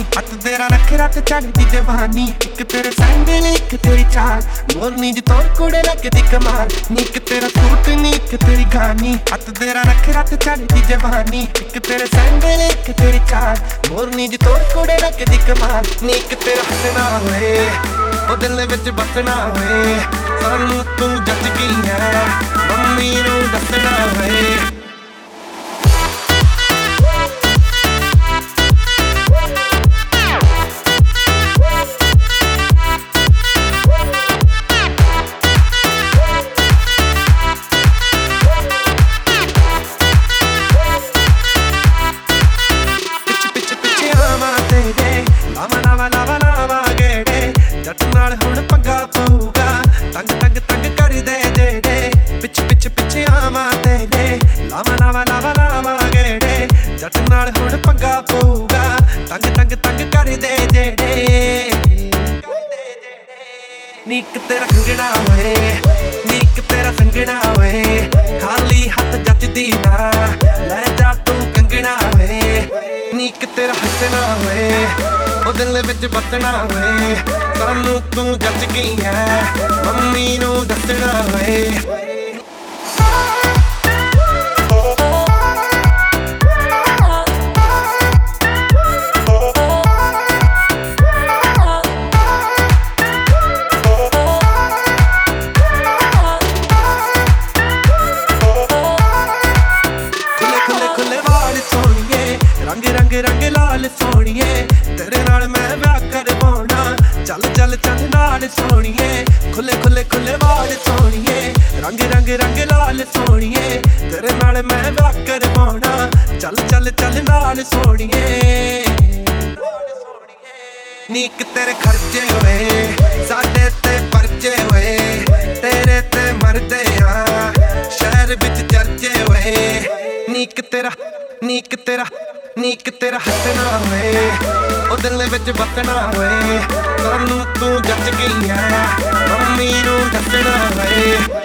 ਹੱਥ ਤੇਰਾ ਰੱਖ ਰੱਖ ਚੜਦੀ ਜਵਾਨੀ ਇੱਕ ਤੇਰੇ ਸੈਂਡਲ ਇੱਕ ਤੇਰੀ ਚਾਲ ਮੋਰਨੀ ਜੀ ਤੋਰ ਕੁੜੇ ਲੱਗਦੀ ਕਮਾਲ ਨੀ ਇੱਕ ਤੇਰਾ ਸੂਟ ਨੀ ਇੱਕ ਤੇਰੀ ਗਾਨੀ ਹੱਥ ਤੇਰਾ ਰੱਖ ਰੱਖ ਚੜਦੀ ਜਵਾਨੀ ਇੱਕ ਤੇਰੇ ਸੈਂਡਲ ਇੱਕ ਤੇਰੀ ਚਾਲ ਮੋਰਨੀ ਜੀ ਤੋਰ ਕੁੜੇ ਲੱਗਦੀ ਕਮਾਲ ਨੀ ਇੱਕ ਤੇਰਾ ਹੱਸਣਾ ਹੋਏ ਉਹ ਦਿਲ ਵਿੱਚ ਬਸਣਾ ਹੋਏ ਸਾਨੂੰ ਤੂੰ ਜੱਜ ਗਈ ਹੈ ਮੰਮੀ ਨੂੰ ਦੱਸਣਾ ਹੋਏ ਜੱਟ ਨਾਲ ਹੁਣ ਪੰਗਾ ਪਊਗਾ ਤੰਗ ਤੰਗ ਤੰਗ ਕਰਦੇ ਜਿਹੜੇ ਪਿੱਛੇ ਪਿੱਛੇ ਪਿੱਛੇ ਆਵਾਂ ਤੇਰੇ ਲਾਵਾਂ ਲਾਵਾਂ ਲਾਵਾਂ ਲਾਵਾਂ ਗੇੜੇ ਜੱਟ ਨਾਲ ਹੁਣ ਪੰਗਾ ਪਊਗਾ ਤੰਗ ਤੰਗ ਤੰਗ ਕਰਦੇ ਜਿਹੜੇ ਨੀਕ ਤੇਰਾ ਖੰਗਣਾ ਹੋਏ ਨੀਕ ਤੇਰਾ ਸੰਗਣਾ ਹੋਏ ਖਾਲੀ ਹੱਥ ਜੱਜਦੀ ਨਾ ਲੈ ਜਾ ਤੂੰ ਕੰਗਣਾ ਹੋਏ ਨੀਕ ਤੇਰਾ ਹੱਸਣਾ ਹੋਏ ਉਹ ਦਿਲ ਵਿੱਚ ਬਸਣਾ ਹੋਏ ਸਾਨੂੰ ਤੂੰ ਜੱਜ ਗਈ ਹੈ ਮੰਮੀ ਨੂੰ ਦੱਸਣਾ ਹੋਏ ਰੰਗ ਰੰਗ ਰੰਗ ਲਾਲ ਸੋਹਣੀਏ ਤੇਰੇ ਨਾਲ ਮੈਂ ਵਿਆਹ ਕਰਵਾਉਣਾ ਚੱਲ ਚੱਲ ਚੱਲ ਨਾਲ ਸੋਹਣੀਏ ਖੁੱਲੇ ਖੁੱਲੇ ਖੁੱਲੇ ਵਾਲ ਸੋਹਣੀਏ ਰੰਗ ਰੰਗ ਰੰਗ ਲਾਲ ਸੋਹਣੀਏ ਤੇਰੇ ਨਾਲ ਮੈਂ ਵਿਆਹ ਕਰਵਾਉਣਾ ਚੱਲ ਚੱਲ ਚੱਲ ਨਾਲ ਸੋਹਣੀਏ ਨੀਕ ਤੇਰੇ ਖਰਚੇ ਹੋਏ ਸਾਡੇ ਤੇ ਪਰਚੇ ਹੋਏ ਤੇਰੇ ਤੇ ਮਰਦੇ ਆ ਸ਼ਹਿਰ ਵਿੱਚ ਚਰਚੇ ਹੋਏ ਨੀਕ ਤੇਰਾ ਨੀਕ ਤੇਰਾ ਹੱਸਣਾ ਹੋਏ ਉਹ ਦਿਲ ਵਿੱਚ ਬਸਣਾ ਹੋਏ ਸਾਨੂੰ ਤੂੰ ਜੱਜ ਗਈ ਹੈ ਮੰਮੀ ਨੂੰ ਦੱਸਣਾ ਹੋਏ